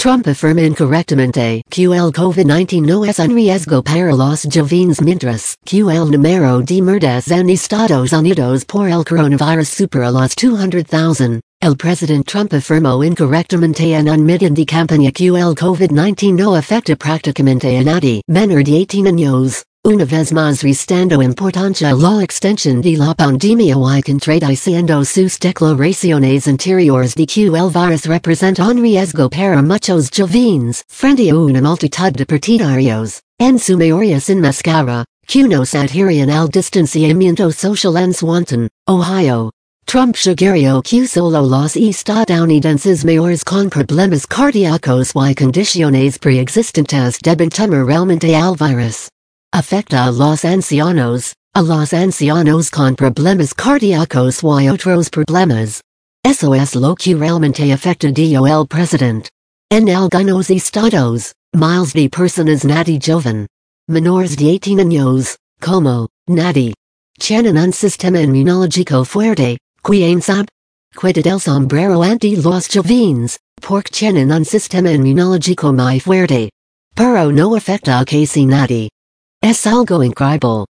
Trump afirma incorrectamente QL COVID-19 no es un riesgo para los jóvenes mientras QL número de muertes en Estados Unidos por el coronavirus supera los 200,000. El president Trump afirmó incorrectamente en un mitin de campaña que el COVID-19 no afecta prácticamente a nadie menor de 18 años, una vez más restando importancia a la extensión de la pandemia y contradiciendo sus declaraciones anteriores de que el virus representa un riesgo para muchos jóvenes frente a una multitud de partidarios, en su mayoría sin máscara, que no se adhieren al distanciamiento social en Swanton, Ohio. Trump sugirió que solo los estadounidenses mayores con problemas cardíacos y condiciones preexistentes deben temer realmente al virus. Afecta a los ancianos con problemas cardíacos y otros problemas. Eso es lo que realmente afecta, dijo el presidente. En algunos estados, miles de personas nati joven, menores de 18 años, como nati, tienen un sistema inmunológico fuerte. ¿Quién sabe? Quita del sombrero ante los jóvenes, porque tienen un sistema inmunológico muy fuerte. Pero no afecta a casi nadie. Es algo increíble.